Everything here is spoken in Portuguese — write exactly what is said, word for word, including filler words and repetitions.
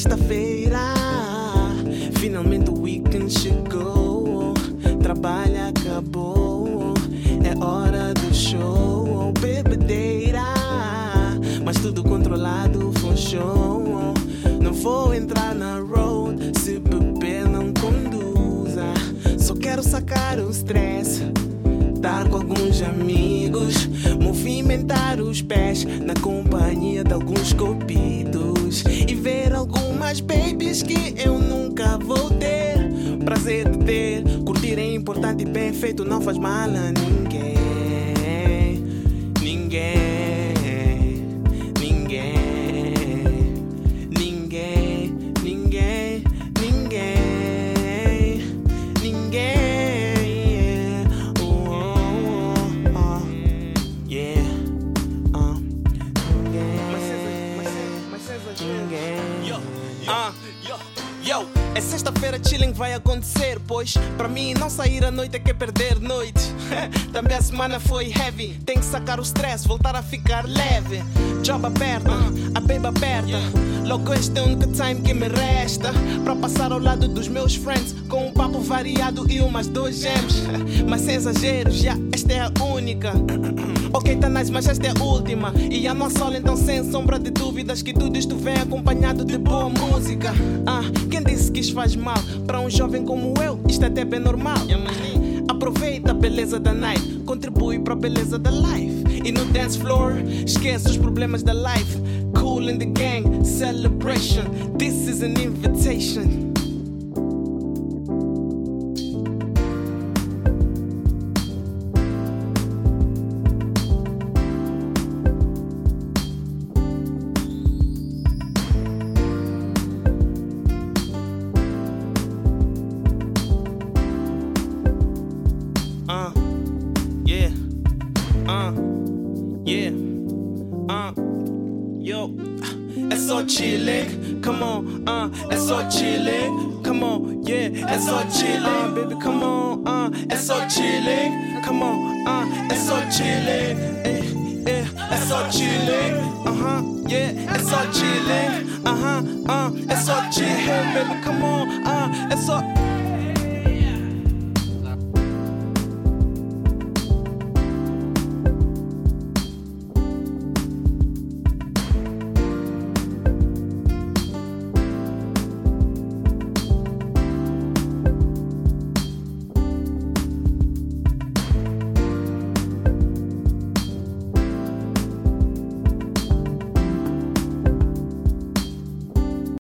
sexta-feira, finalmente o weekend chegou. Trabalho acabou, é hora do show. Bebedeira, mas tudo controlado, funchou. Não vou entrar na road, se beber não conduza. Só quero sacar o stress, estar com alguns amigos, movimentar os pés na companhia de alguns copidos e ver algumas babies que eu nunca vou ter prazer de ter. Curtir é importante e bem feito não faz mal a ninguém. Ninguém, ninguém, ninguém, ninguém, ninguém, ninguém. Oh, oh, oh, oh. Yeah, uh, ninguém. Yo, uh, yo, yo. É sexta-feira, chilling vai acontecer, pois pra mim não sair à noite é que é perder noite. Também a semana foi heavy, tem que sacar o stress, voltar a ficar leve. Job aperta, a baby aperta. Logo este é o único time que me resta pra passar ao lado dos meus friends com um papo variado e umas dois gems. Mas sem exageros, já esta é a única. Ok, tá nice, mas esta é a última. E a nossa aula então sem sombra de dúvidas que tudo isto vem acompanhado de boa música. Ah, quem disse que isto faz mal? Para um jovem como eu, isto até é bem normal. Aproveita a beleza da night, contribui para a beleza da life. E no dance floor, esquece os problemas da life. Cool in the gang, celebration. This is an invitation. Uh, yeah, uh, yeah, uh, yo, é só chilling, come on, uh, é só chilling, come on, yeah, é só chilling, baby, come on, uh, é só chilling, come on, uh, é só chilling, eh, eh, é só chilling, uh-huh, yeah, é só chilling, uh-huh, uh, é só chilling, baby, come on, uh, é só